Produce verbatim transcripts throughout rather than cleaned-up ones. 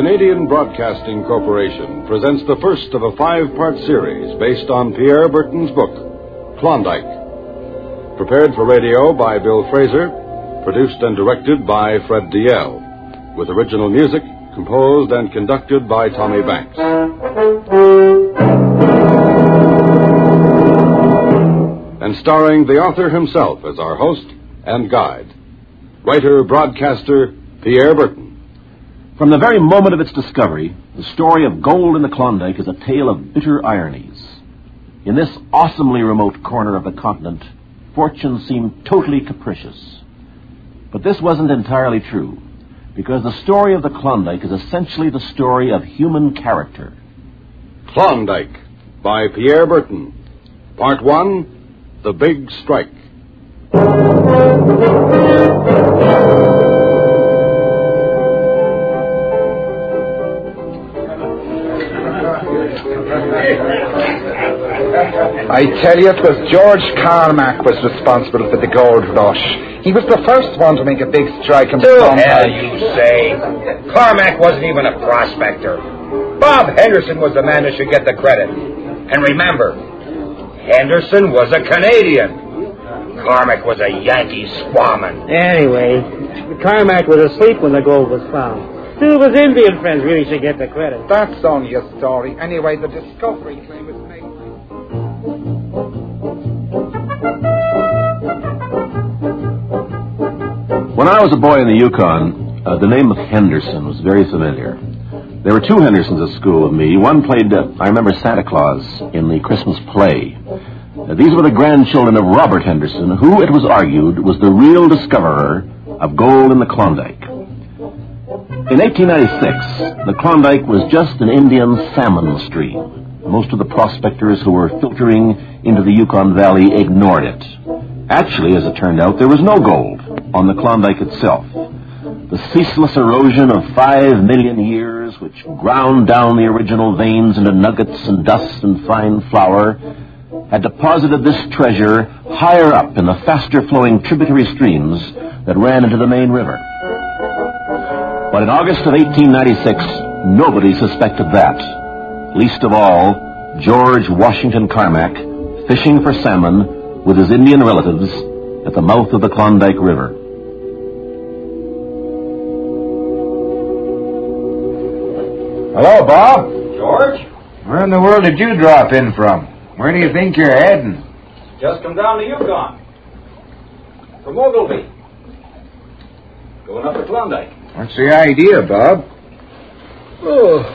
Canadian Broadcasting Corporation presents the first of a five-part series based on Pierre Berton's book, Klondike. Prepared for radio by Bill Fraser, produced and directed by Fred Diel, with original music composed and conducted by Tommy Banks. And starring the author himself as our host and guide, writer-broadcaster Pierre Berton. From the very moment of its discovery, the story of gold in the Klondike is a tale of bitter ironies. In this awesomely remote corner of the continent, fortune seemed totally capricious. But this wasn't entirely true, because the story of the Klondike is essentially the story of human character. Klondike by Pierre Berton. Part one, The Big Strike. I tell you, it was George Carmack was responsible for the gold rush. He was the first one to make a big strike in the To hell, you say. Carmack wasn't even a prospector. Bob Henderson was the man that should get the credit. And remember, Henderson was a Canadian. Carmack was a Yankee squawman. Anyway, Carmack was asleep when the gold was found. Two of his Indian friends really should get the credit. That's only a story. Anyway, the discovery claim was made. When I was a boy in the Yukon, uh, the name of Henderson was very familiar. There were two Hendersons at school with me. One played, uh, I remember, Santa Claus in the Christmas play. Uh, these were the grandchildren of Robert Henderson, who, it was argued, was the real discoverer of gold in the Klondike. In eighteen ninety-six, the Klondike was just an Indian salmon stream. Most of the prospectors who were filtering into the Yukon Valley ignored it. Actually, as it turned out, there was no gold on the Klondike itself. The ceaseless erosion of five million years, which ground down the original veins into nuggets and dust and fine flour, had deposited this treasure higher up in the faster-flowing tributary streams that ran into the main river. But in August of eighteen ninety-six, nobody suspected that. Least of all, George Washington Carmack, fishing for salmon with his Indian relatives at the mouth of the Klondike River. Hello, Bob. George? Where in the world did you drop in from? Where do you think you're heading? Just come down to Yukon. From Ogilvy. Going up the Klondike. What's the idea, Bob? Oh.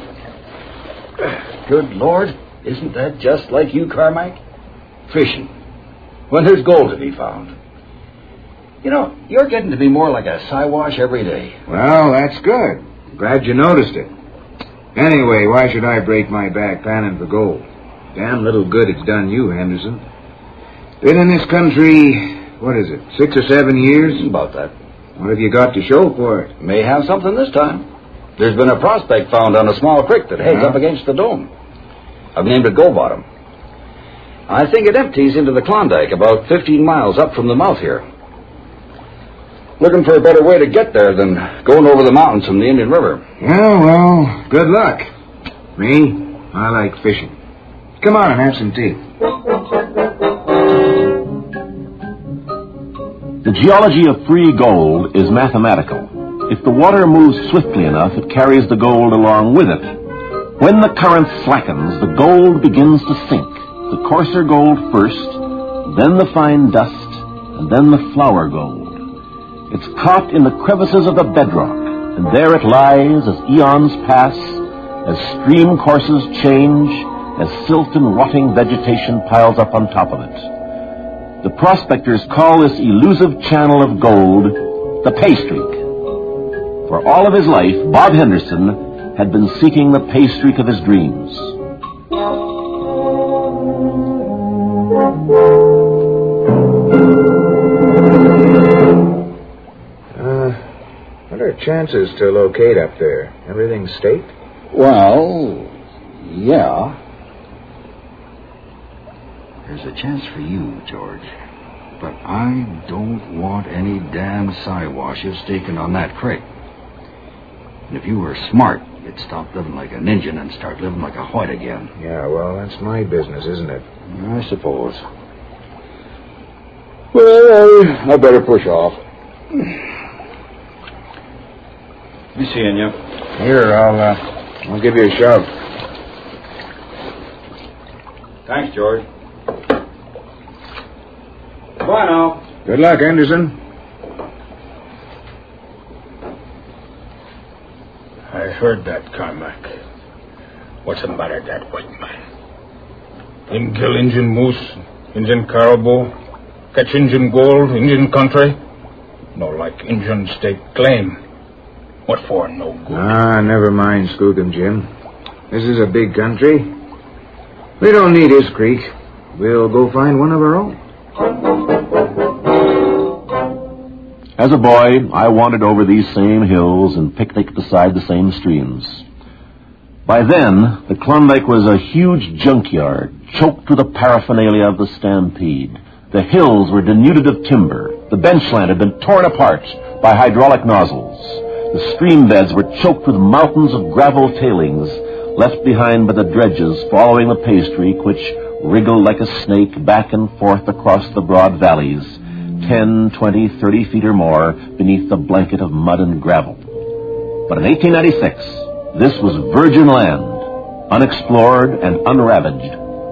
Good Lord, isn't that just like you, Carmack? Fishing, when there's gold to be found. You know, you're getting to be more like a Siwash every day. Well, that's good. Glad you noticed it. Anyway, why should I break my back panning for gold? Damn little good it's done you, Henderson. Been in this country, what is it, six or seven years? About that. What have you got to show for it? May have something this time. There's been a prospect found on a small creek that heads Yeah? up against the dome. I've named it Go Bottom. I think it empties into the Klondike about fifteen miles up from the mouth here. Looking for a better way to get there than going over the mountains from the Indian River. Yeah, well, good luck. Me, I like fishing. Come on and have some tea. The geology of free gold is mathematical. If the water moves swiftly enough, it carries the gold along with it. When the current slackens, the gold begins to sink. The coarser gold first, then the fine dust, and then the flour gold. It's caught in the crevices of the bedrock, and there it lies as eons pass, as stream courses change, as silt and rotting vegetation piles up on top of it. The prospectors call this elusive channel of gold the pay streak. For all of his life, Bob Henderson had been seeking the pay streak of his dreams. Uh, what are chances to locate up there? Everything staked? Well, yeah. There's a chance for you, George. But I don't want any damn Siwashes staking on that creek. And if you were smart, you'd stop living like an Injun and start living like a white again. Yeah, well, that's my business, isn't it? I suppose. Well, I, I better push off. Be seeing you. Here, I'll, uh, I'll give you a shove. Thanks, George. Bye now. Good luck, Henderson. I heard that, Carmack. What's the matter with that white man? Him kill Injun moose, Injun caribou, catch Injun gold, Injun country? No, like Injun state claim. What for? No good. Ah, never mind, Skookum Jim. This is a big country. We don't need his creek. We'll go find one of our own. As a boy, I wandered over these same hills and picnicked beside the same streams. By then, the Klondike was a huge junkyard, choked with the paraphernalia of the stampede. The hills were denuded of timber. The benchland had been torn apart by hydraulic nozzles. The stream beds were choked with mountains of gravel tailings, left behind by the dredges following the pay streak, which wriggled like a snake back and forth across the broad valleys, ten, twenty, thirty feet or more beneath the blanket of mud and gravel. But in eighteen ninety-six, this was virgin land, unexplored and unravaged.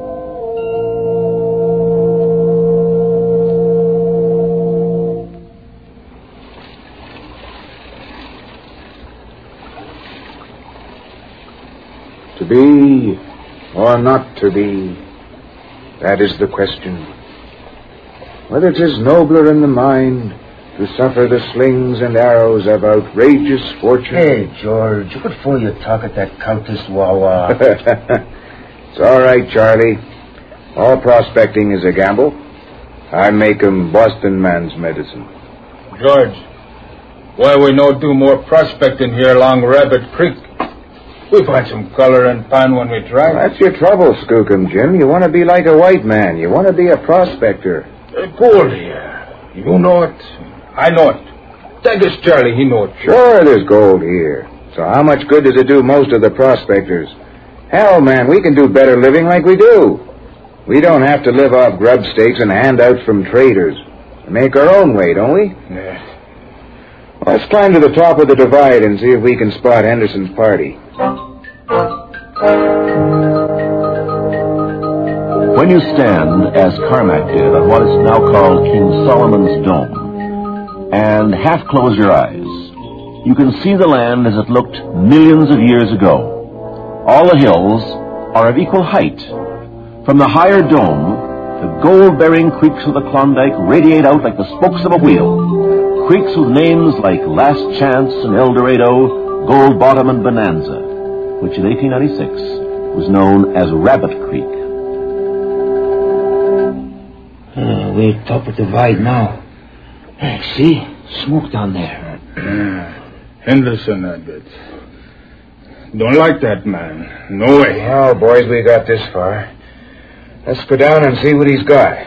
To be or not to be, that is the question. Whether 'tis nobler in the mind to suffer the slings and arrows of outrageous fortune. Hey, George, what for you talk at that cultist Wawa? It's all right, Charlie. All prospecting is a gamble. I make 'em Boston man's medicine. George, why we no do more prospecting here along Rabbit Creek? We find some color and pan when we try. Well, that's your trouble, Skookum Jim. You want to be like a white man. You want to be a prospector. Uh, gold here. You know it. I know it. Take us, Charlie. He know it. Sure, there's gold here. So how much good does it do most of the prospectors? Hell, man, we can do better living like we do. We don't have to live off grub stakes and handouts from traders. We make our own way, don't we? Yeah. Well, let's climb to the top of the divide and see if we can spot Henderson's party. When you stand, as Carmack did, on what is now called King Solomon's Dome, and half close your eyes, you can see the land as it looked millions of years ago. All the hills are of equal height. From the higher dome, the gold-bearing creeks of the Klondike radiate out like the spokes of a wheel. Creeks with names like Last Chance and El Dorado, Gold Bottom and Bonanza, which in eighteen ninety-six was known as Rabbit Creek. Uh, we're top of the divide now. Uh, see? Smoke down there. Uh, Henderson, I bet. Don't like that man. No way. Well, boys, we got this far. Let's go down and see what he's got.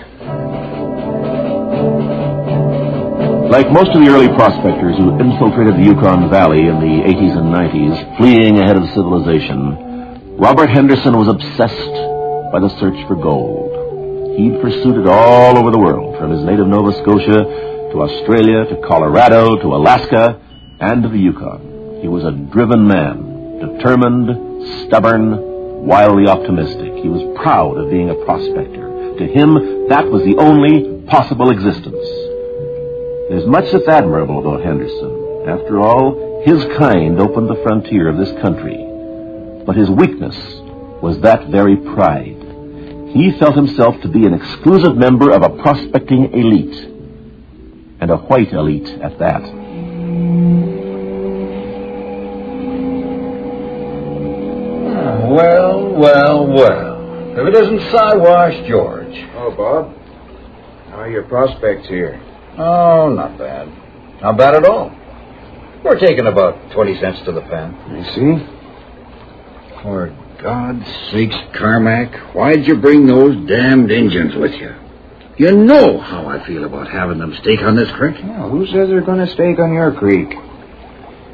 Like most of the early prospectors who infiltrated the Yukon Valley in the eighties and nineties, fleeing ahead of civilization, Robert Henderson was obsessed by the search for gold. He'd pursued it all over the world, from his native Nova Scotia to Australia to Colorado to Alaska and to the Yukon. He was a driven man, determined, stubborn, wildly optimistic. He was proud of being a prospector. To him, that was the only possible existence. There's much that's admirable about Henderson. After all, his kind opened the frontier of this country. But his weakness was that very pride. He felt himself to be an exclusive member of a prospecting elite, and a white elite at that. Well, well, well. If it isn't Siwash George. Oh, Bob. How are your prospects here? Oh, not bad. Not bad at all. We're taking about twenty cents to the pen. I see. For God's sakes, Carmack, why'd you bring those damned Injuns with you? You know how I feel about having them stake on this creek. Yeah, who says they're going to stake on your creek?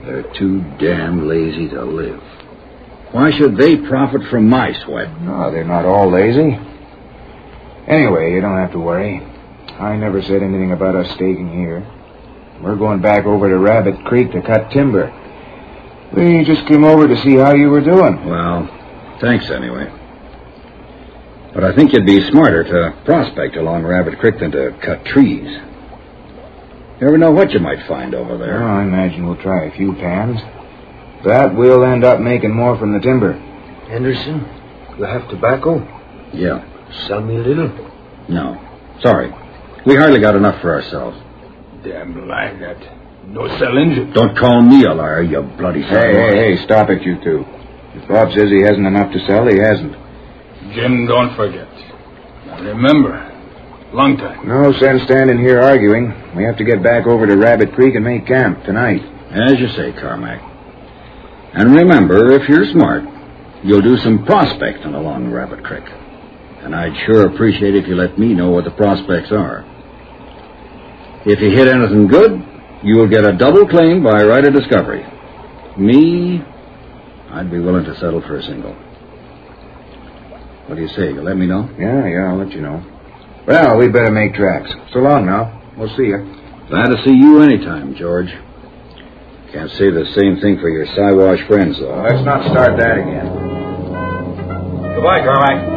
They're too damn lazy to live. Why should they profit from my sweat? No, they're not all lazy. Anyway, you don't have to worry. I never said anything about us staking here. We're going back over to Rabbit Creek to cut timber. We just came over to see how you were doing. Well, thanks anyway. But I think you'd be smarter to prospect along Rabbit Creek than to cut trees. You never know what you might find over there. Oh, I imagine we'll try a few pans. That we'll end up making more from the timber. Henderson, you have tobacco? Yeah. Sell me a little. No. Sorry. We hardly got enough for ourselves. Damn lie that. No sell engine. Don't call me a liar, you bloody son. Hey, hey, hey, stop it, you two. If Bob says he hasn't enough to sell, he hasn't. Jim, don't forget. Now remember, long time. No sense standing here arguing. We have to get back over to Rabbit Creek and make camp tonight. As you say, Carmack. And remember, if you're smart, you'll do some prospecting along Rabbit Creek. And I'd sure appreciate if you let me know what the prospects are. If you hit anything good, you'll get a double claim by right of discovery. Me, I'd be willing to settle for a single. What do you say? You'll let me know? Yeah, yeah, I'll let you know. Well, we'd better make tracks. So long now. We'll see you. Glad to see you anytime, George. Can't say the same thing for your Siwash friends, though. Well, let's not start that again. Goodbye, Carmack.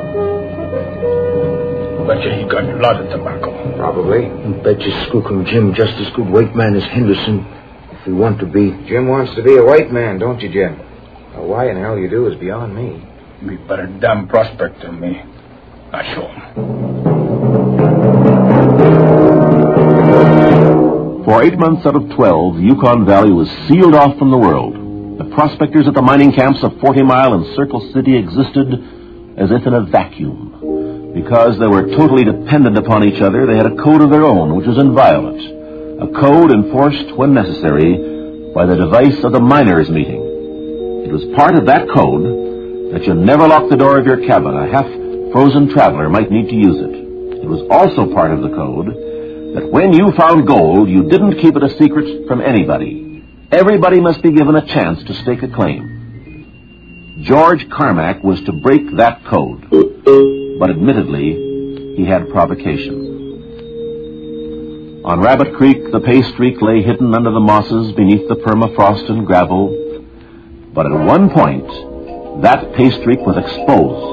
Bet you he got a lot of tobacco. Probably. I bet you Skook and Jim just as good white man as Henderson, if we want to be. Jim wants to be a white man, don't you, Jim? Well, why in the hell you do is beyond me. Be better damn prospector than me. I show him. For eight months out of twelve, the Yukon Valley was sealed off from the world. The prospectors at the mining camps of Forty Mile and Circle City existed as if in a vacuum. Because they were totally dependent upon each other, they had a code of their own, which was inviolate. A code enforced, when necessary, by the device of the miners' meeting. It was part of that code that you never lock the door of your cabin. A half-frozen traveler might need to use it. It was also part of the code that when you found gold, you didn't keep it a secret from anybody. Everybody must be given a chance to stake a claim. George Carmack was to break that code. But admittedly, he had provocation. On Rabbit Creek, the pay streak lay hidden under the mosses beneath the permafrost and gravel. But at one point, that pay streak was exposed.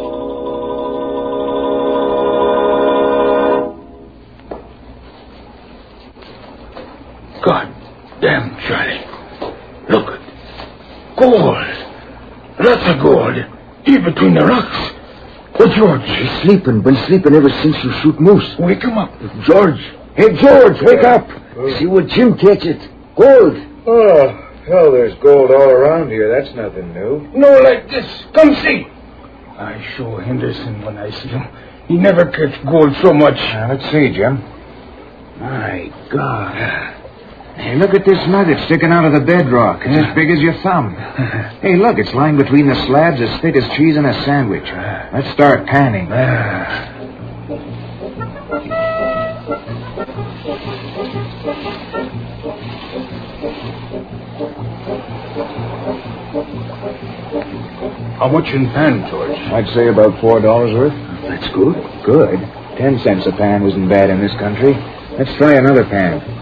God damn, Charlie. Look. Gold. Lots of gold. Here between the rocks. Oh, George. He's sleeping. Been sleeping ever since you shoot moose. Wake him up. George. Hey, George, wake up. See what Jim catch it. Gold. Oh, hell, there's gold all around here. That's nothing new. No, like this. Come see. I show Henderson when I see him. He never catch gold so much. Now, let's see, Jim. My God. Hey, look at this nugget sticking out of the bedrock. It's yeah. as big as your thumb. Hey, look, it's lying between the slabs as thick as cheese in a sandwich. Let's start panning. How much in pan, George? I'd say about four dollars worth. That's good. Good. Ten cents a pan isn't bad in this country. Let's try another pan.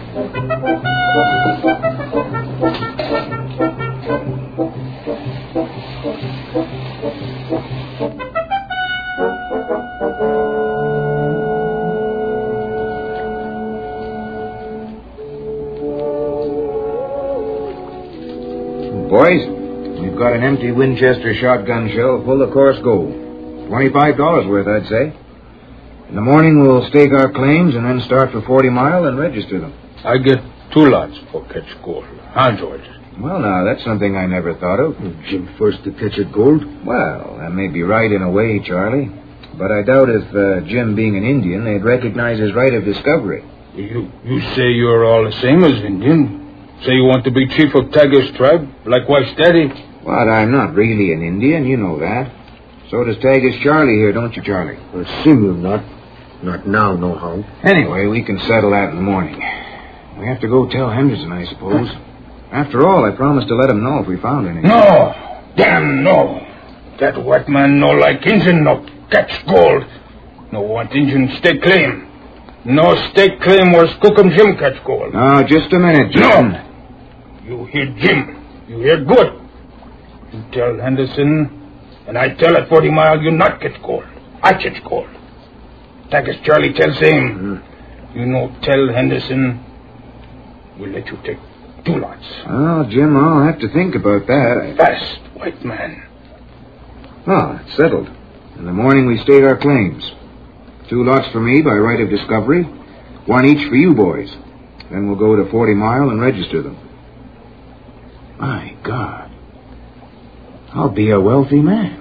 Boys, we've got an empty Winchester shotgun shell full of coarse gold. Twenty-five dollars worth, I'd say. In the morning, we'll stake our claims and then start for Forty Mile and register them. I get two lots for catch gold. Huh, George? Well, now, that's something I never thought of. Jim first to catch it gold? Well, that may be right in a way, Charlie. But I doubt if uh, Jim being an Indian, they'd recognize his right of discovery. You you say you're all the same as Indian? Say you want to be chief of Tagish tribe, like wife's daddy? Well, I'm not really an Indian, you know that. So does Tagish Charlie here, don't you, Charlie? Well, seem you not. Not now, no how. Anyway, we can settle that in the morning. We have to go tell Henderson, I suppose. After all, I promised to let him know if we found anything. No! Damn no! That white man no like Injun, no catch gold. No want Injun stake claim. No stake claim where Skookum Jim catch gold. Now, just a minute, Jim. No! You hear Jim. You hear good. You tell Henderson, and I tell at Forty Mile you not get gold. I catch gold. That is Charlie tells him. Mm. You know, tell Henderson, we'll let you take two lots. Oh, Jim, I'll have to think about that. Fast, white man. Oh, it's settled. In the morning we state our claims. Two lots for me by right of discovery. One each for you boys. Then we'll go to Forty Mile and register them. My God. I'll be a wealthy man.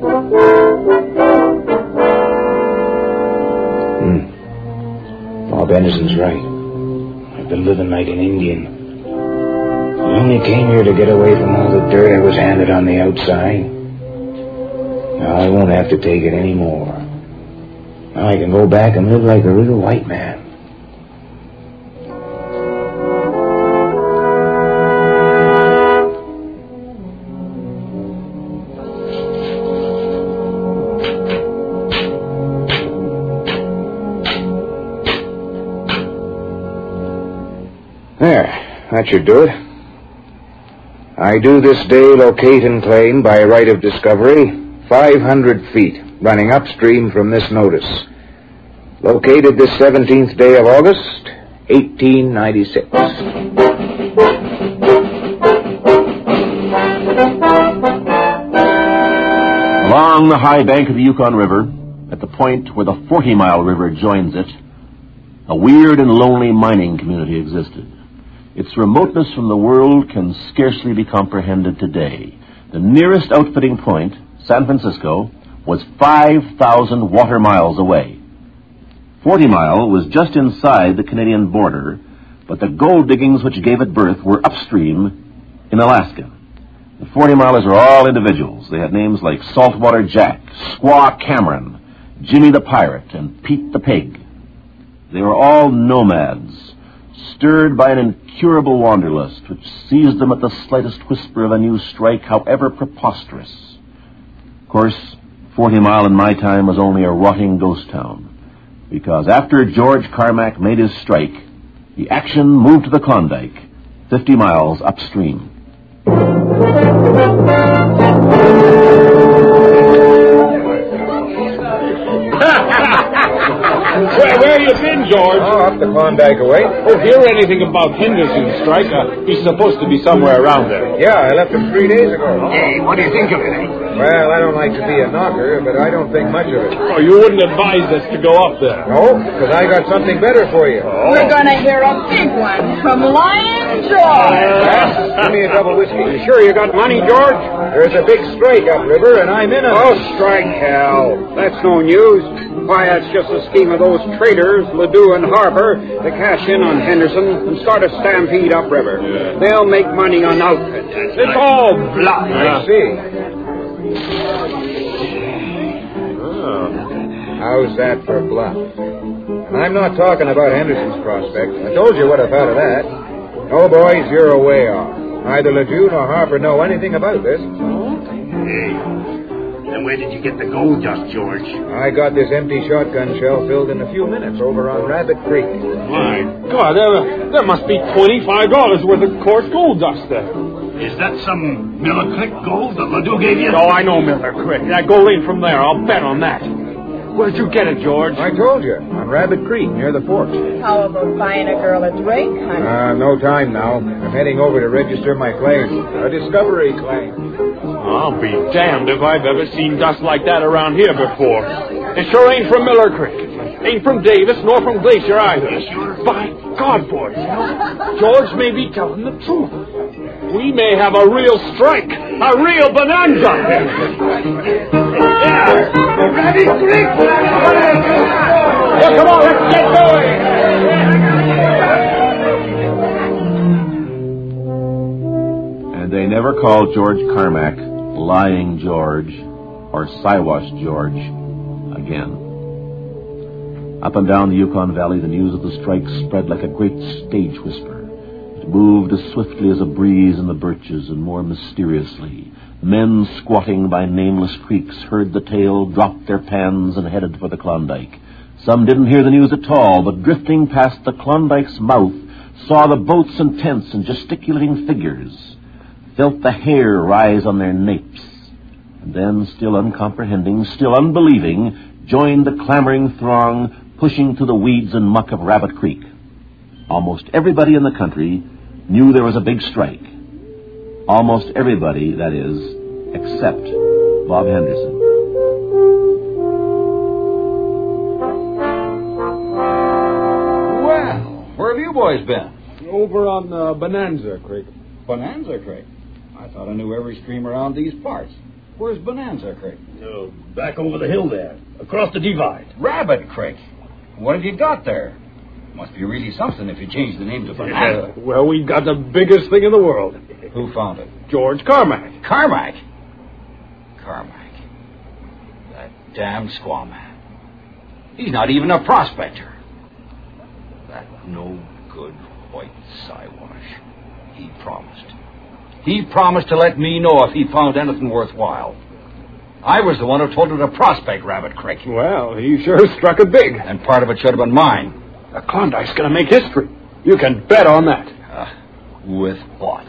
Hmm. Bob Henderson's right. I've been living like an Indian. I only came here to get away from all the dirt I was handed on the outside. Now I won't have to take it anymore. Now I can go back and live like a real white man. There, that should do it. I do this day locate and claim by right of discovery five hundred feet running upstream from this notice. Located this seventeenth day of August, eighteen ninety-six. Along the high bank of the Yukon River, at the point where the Forty Mile River joins it, a weird and lonely mining community existed. Its remoteness from the world can scarcely be comprehended today. The nearest outfitting point, San Francisco, was five thousand water miles away. Forty Mile was just inside the Canadian border, but the gold diggings which gave it birth were upstream in Alaska. The Forty Milers were all individuals. They had names like Saltwater Jack, Squaw Cameron, Jimmy the Pirate, and Pete the Pig. They were all nomads, stirred by an incurable wanderlust which seized them at the slightest whisper of a new strike, however preposterous. Of course, Forty Mile in my time was only a rotting ghost town, because after George Carmack made his strike, the action moved to the Klondike, fifty miles upstream. Where, where you been, George? Oh, up the Klondike away. Oh, hear anything about Henderson's strike? Uh, he's supposed to be somewhere around there. Yeah, I left him three days ago. Hey, what do you think of it, eh? Well, I don't like to be a knocker, but I don't think much of it. Oh, you wouldn't advise us to go up there. No, because I got something better for you. Oh. We're going to hear a big one from Lion George. Uh, give me a double whiskey. You sure you got money, George? There's a big strike upriver, and I'm in it. Oh, strike hell. That's no news. Why, that's just a scheme of those traders, Ledoux and Harper, to cash in on Henderson and start a stampede upriver. Yeah. They'll make money on outfit. It's all bluff. I see. Oh. How's that for bluff? And I'm not talking about Henderson's prospect. I told you what I thought of that. No, boys, you're a way off. Neither Ledoux nor Harper know anything about this. Hey. And where did you get the gold dust, George? I got this empty shotgun shell filled in a few minutes over on Rabbit Creek. My God, there, there must be twenty-five dollars worth of coarse gold dust there. Is that some Miller Creek gold that Ledoux gave you? Oh, I know Miller Creek. That gold ain't from there. I'll bet on that. Where'd you get it, George? I told you, on Rabbit Creek, near the fort. How about buying a girl a drink, honey? Uh, no time now. I'm heading over to register my claim. A discovery claim. I'll be damned if I've ever seen dust like that around here before. It sure ain't from Miller Creek. Ain't from Davis, nor from Glacier either. By God, boys, George may be telling the truth. We may have a real strike, a real bonanza. Yeah. Rabbit Creek! Well, come on, let's get going. And they never called George Carmack Lying George or Siwash George again. Up and down the Yukon Valley, the news of the strike spread like a great stage whisper. It moved as swiftly as a breeze in the birches and more mysteriously. Men squatting by nameless creeks heard the tale, dropped their pans, and headed for the Klondike. Some didn't hear the news at all, but drifting past the Klondike's mouth, saw the boats and tents and gesticulating figures, felt the hair rise on their napes, and then, still uncomprehending, still unbelieving, joined the clamoring throng, pushing through the weeds and muck of Rabbit Creek. Almost everybody in the country knew there was a big strike. Almost everybody, that is, except Bob Henderson. Well, where have you boys been? Over on uh, Bonanza Creek. Bonanza Creek? I thought I knew every stream around these parts. Where's Bonanza Creek? Uh, back over the hill there, across the divide. Rabbit Creek? What have you got there? Must be really something if you change the name to Bonanza. Uh, well, we got the biggest thing in the world. Who found it? George Carmack. Carmack? Carmack. That damn squaw man. He's not even a prospector. That no-good white Siwash. He promised. He promised to let me know if he found anything worthwhile. I was the one who told him to prospect Rabbit Creek. Well, he sure struck it big. And part of it should have been mine. The Klondike's going to make history. You can bet on that. Uh, with what?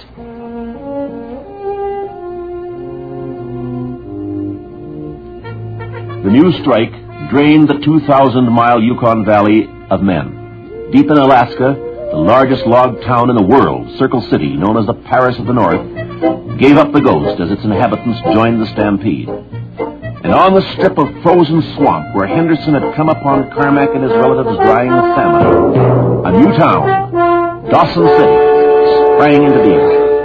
The new strike drained the two thousand mile Yukon Valley of men. Deep in Alaska, the largest log town in the world, Circle City, known as the Paris of the North, gave up the ghost as its inhabitants joined the stampede. And on the strip of frozen swamp where Henderson had come upon Carmack and his relatives drying the salmon, a new town, Dawson City, sprang into being.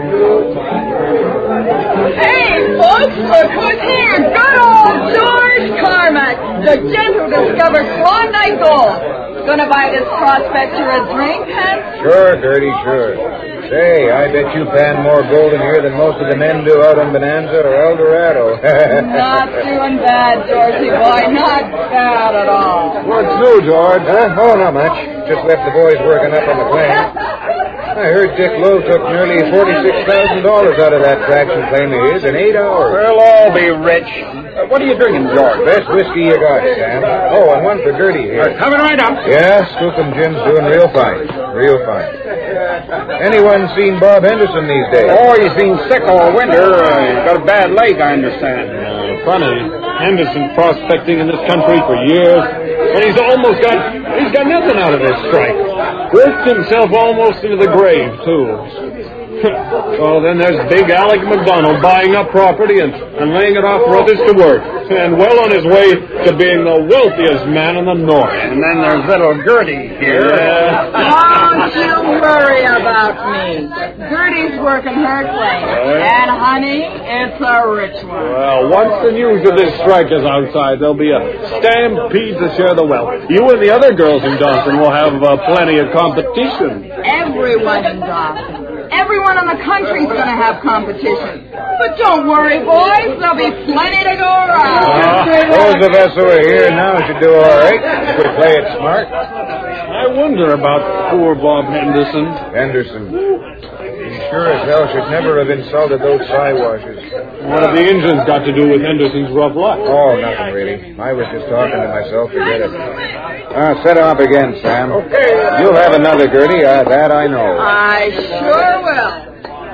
Hey, folks, look who's here. Good old George Carmack, the gent who discovered Klondike gold. Gonna buy this prospector a drink, Hans? Sure, Gertie, sure. Say, I bet you pan more gold in here than most of the men do out on Bonanza or El Dorado. Not doing bad, Georgie boy. Not bad at all. What's new, George? Huh? Oh, not much. Just left the boys working up on the claim. I heard Dick Lowe took nearly forty-six thousand dollars out of that traction claim of his in eight hours. We'll all be rich. Uh, what are you drinking, George? Best whiskey you got, Sam. Oh, and one for Gertie here. Uh, coming right up. Yeah, Skookum Jim's doing real fine. Real fine. Anyone seen Bob Henderson these days? Oh, he's been sick all winter. Uh, he's got a bad leg, I understand. Uh, funny. Henderson prospecting in this country for years, and he's almost got, he's got nothing out of this strike. Worked himself almost into the grave, too. Well, then there's big Alec McDonald buying up property and, and laying it off for others to work. And well on his way to being the wealthiest man in the North. And then there's little Gertie here. Yeah. Don't you worry about me. Gertie's working her claim. And, honey, it's a rich one. Well, once the news of this strike is outside, there'll be a stampede to share the wealth. You and the other girls in Dawson will have uh, plenty of competition. Everyone in Dawson. Everyone in the country's going to have competition. But don't worry, boys. There'll be plenty to go around. Uh, those of us who are here now should do all right if we play it smart. I wonder about poor Bob Henderson. Henderson. He sure as hell should never have insulted those Siwashes. What have the Indians got to do with Henderson's rough luck? Oh, nothing really. I was just talking to myself. Forget it. Uh, set him up again, Sam. Okay. You'll have another, Gertie. Uh, that I know. I sure will.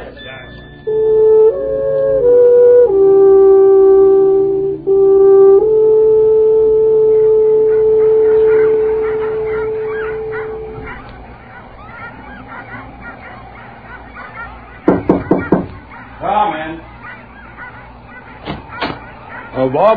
Oh, Bob?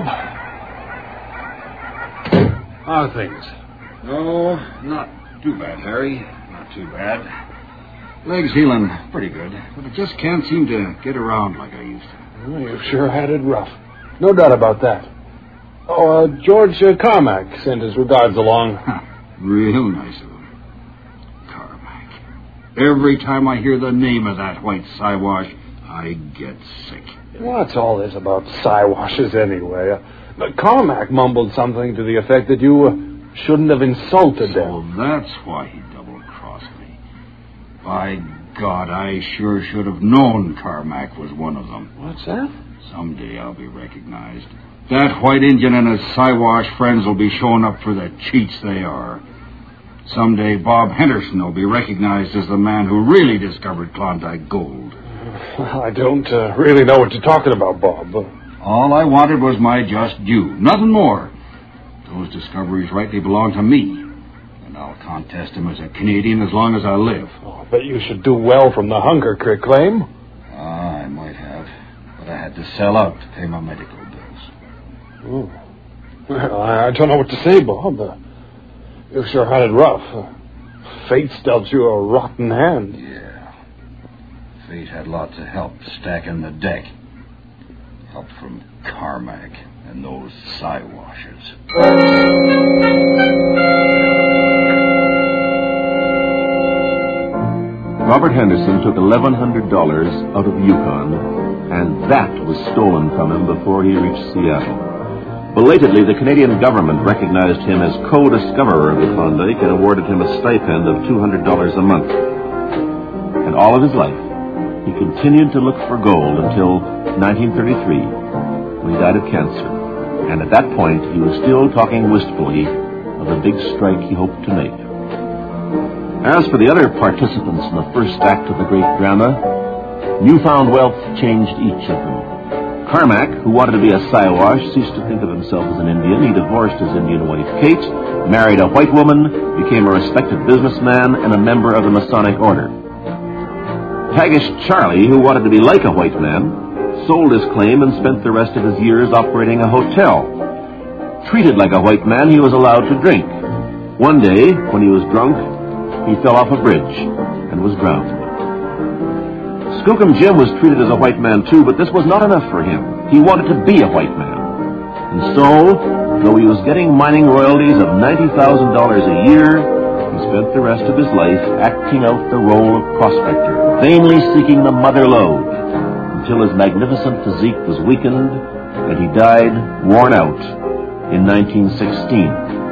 How are things? No, not too bad, Harry. Not too bad. Leg's healing pretty good, but I just can't seem to get around like I used to. Well, you've sure had it rough. No doubt about that. Oh, uh, George uh, Carmack sent his regards along. Huh. Real nice of him. Carmack. Every time I hear the name of that white Siwash, I get sick. What's all this about Siwashes anyway? Uh, Carmack mumbled something to the effect that you uh, shouldn't have insulted them. So that's why he double-crossed me. By God, I sure should have known Carmack was one of them. What's that? Someday I'll be recognized. That white Indian and his Siwash friends will be showing up for the cheats they are. Someday Bob Henderson will be recognized as the man who really discovered Klondike gold. I don't uh, really know what you're talking about, Bob. All I wanted was my just due. Nothing more. Those discoveries rightly belong to me. And I'll contest them as a Canadian as long as I live. Oh, I bet you should do well from the Hunger Creek claim. Ah, I might have. But I had to sell out to pay my medical bills. Oh. Well, I, I don't know what to say, Bob. Uh, you sure had it rough. Uh, fate's dealt you a rotten hand. Yeah. Fate had lots of help stacking the deck. Help from Carmack and those Siwashers. Robert Henderson took eleven hundred dollars out of Yukon, and that was stolen from him before he reached Seattle. Belatedly, the Canadian government recognized him as co-discoverer of the Klondike and awarded him a stipend of two hundred dollars a month. And all of his life, he continued to look for gold until nineteen thirty-three, when he died of cancer. And at that point, he was still talking wistfully of the big strike he hoped to make. As for the other participants in the first act of the great drama, newfound wealth changed each of them. Carmack, who wanted to be a Siwash, ceased to think of himself as an Indian. He divorced his Indian wife, Kate, married a white woman, became a respected businessman, and a member of the Masonic Order. Haggish Charlie, who wanted to be like a white man, sold his claim and spent the rest of his years operating a hotel. Treated like a white man, he was allowed to drink. One day, when he was drunk, he fell off a bridge and was drowned. Skookum Jim was treated as a white man, too, but this was not enough for him. He wanted to be a white man. And so, though he was getting mining royalties of ninety thousand dollars a year, he spent the rest of his life acting out the role of prospector, vainly seeking the mother lode, until his magnificent physique was weakened and he died worn out in nineteen sixteen.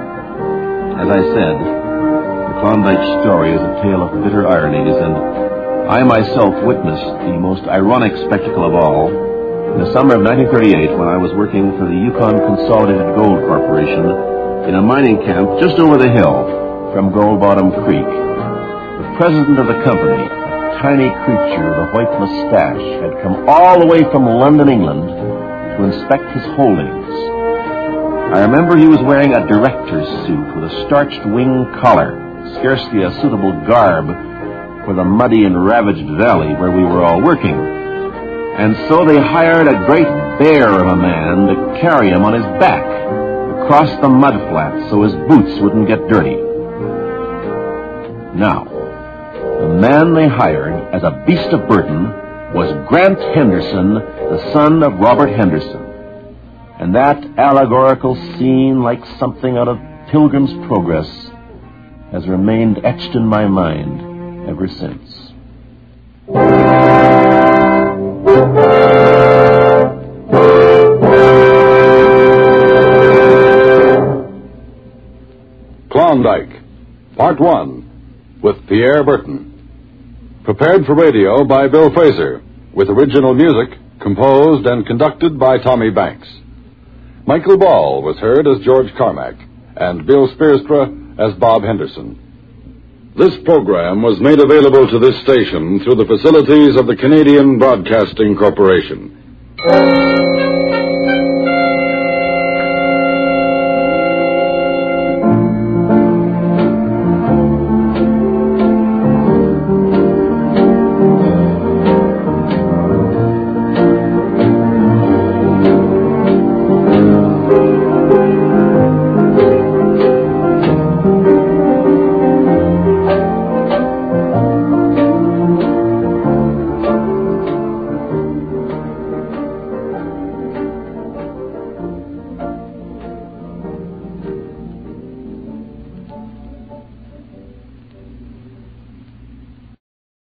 As I said, the Klondike story is a tale of bitter ironies, and I myself witnessed the most ironic spectacle of all in the summer of nineteen thirty-eight, when I was working for the Yukon Consolidated Gold Corporation in a mining camp just over the hill from Gold Bottom Creek. The president of the company, a tiny creature with a white mustache, had come all the way from London, England, to inspect his holdings. I remember he was wearing a director's suit with a starched wing collar, scarcely a suitable garb for the muddy and ravaged valley where we were all working. And so they hired a great bear of a man to carry him on his back across the mud flats so his boots wouldn't get dirty. Now, the man they hired as a beast of burden was Grant Henderson, the son of Robert Henderson. And that allegorical scene, like something out of Pilgrim's Progress, has remained etched in my mind ever since. Klondike, Part One, with Pierre Burton. Prepared for radio by Bill Fraser, with original music composed and conducted by Tommy Banks. Michael Ball was heard as George Carmack, and Bill Spearstra as Bob Henderson. This program was made available to this station through the facilities of the Canadian Broadcasting Corporation.